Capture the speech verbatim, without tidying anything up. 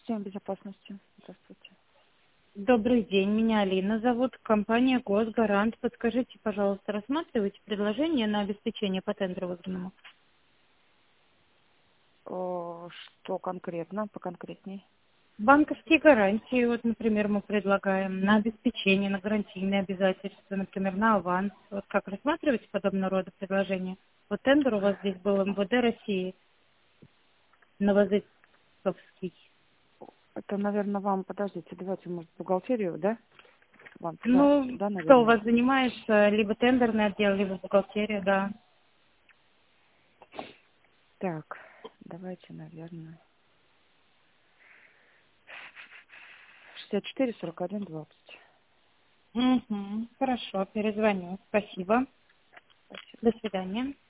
системы безопасности. Здравствуйте. Добрый день, меня Алина зовут, компания Госгарант. Подскажите, пожалуйста, рассматриваете предложение на обеспечение по тендеру выигранному? О, что конкретно, поконкретней? Банковские гарантии, вот, например, мы предлагаем на обеспечение, на гарантийные обязательства, например, на аванс. Вот как рассматриваете подобного рода предложения? Вот тендер у вас здесь был эм вэ дэ России, Новозыковский. Это, наверное, вам, подождите, давайте, может, бухгалтерию, да? Вам туда, Ну, туда, кто у наверное. вас занимается? Либо тендерный отдел, либо бухгалтерия, да. Так, давайте, наверное. шестьдесят четыре сорок один двадцать. Угу, хорошо, перезвоню. Спасибо. Спасибо. До свидания.